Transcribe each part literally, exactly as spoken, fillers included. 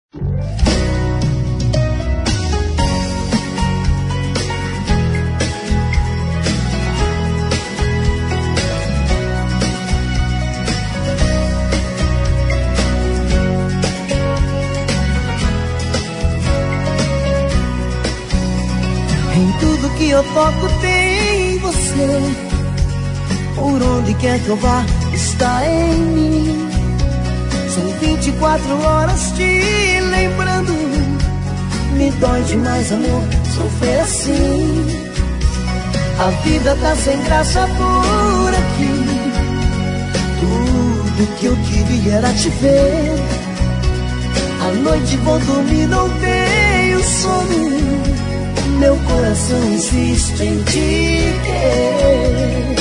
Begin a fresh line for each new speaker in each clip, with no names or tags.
Em tudo que eu toco tem você. Por onde quer que eu vá, está em mim. São vinte e quatro horas te lembrando. Me dói demais, amor, sofrer assim. A vida tá sem graça por aqui. Tudo que eu queria era te ver. À noite vou dormir, não tenho sono. Meu coração insiste em te ter.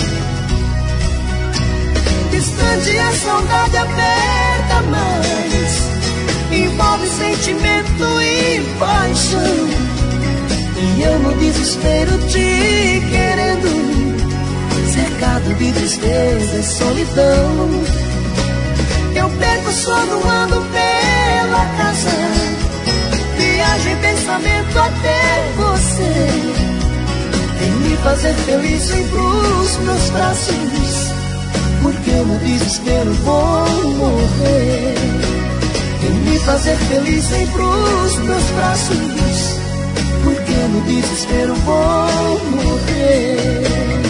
Distante a saudade aperta mais. Envolve sentimento e paixão. E eu no desespero te querendo. Cercado de tristeza e solidão. Eu perco o sono, ando pela casa. Viagem, pensamento até você. Vem me fazer feliz, vem pros meus braços. Porque no desespero vou morrer. Vem me fazer feliz, vem pros meus braços. Porque no desespero vou morrer.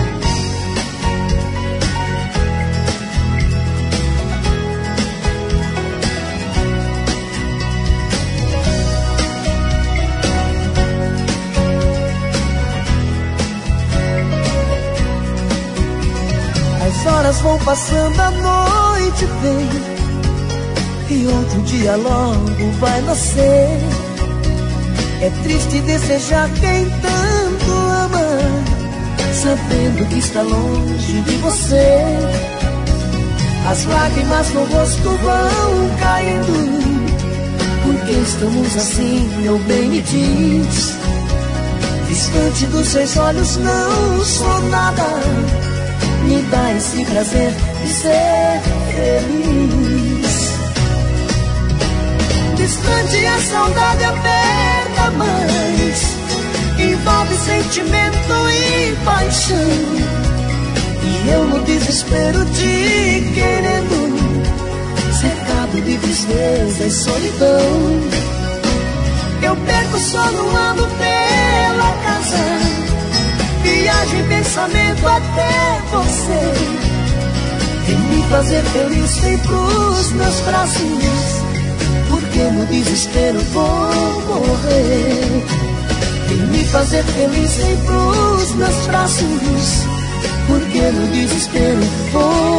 As horas vão passando, a noite vem. E outro dia logo vai nascer. É triste desejar quem tanto ama, sabendo que está longe de você. As lágrimas no rosto vão caindo. Por que estamos assim, meu bem, me diz. Distante dos seus olhos não sou nada. Me dá esse prazer de ser feliz. Distante a saudade aperta mais. Envolve sentimento e paixão. E eu no desespero te querendo. Cercado de tristeza e solidão. Eu perco o sono, ando pela casa. Viagem, pensamento até você. Vem me fazer feliz, vem pros meus braços. Porque no desespero vou morrer. Vem me fazer feliz, vem pros meus braços. Porque no desespero vou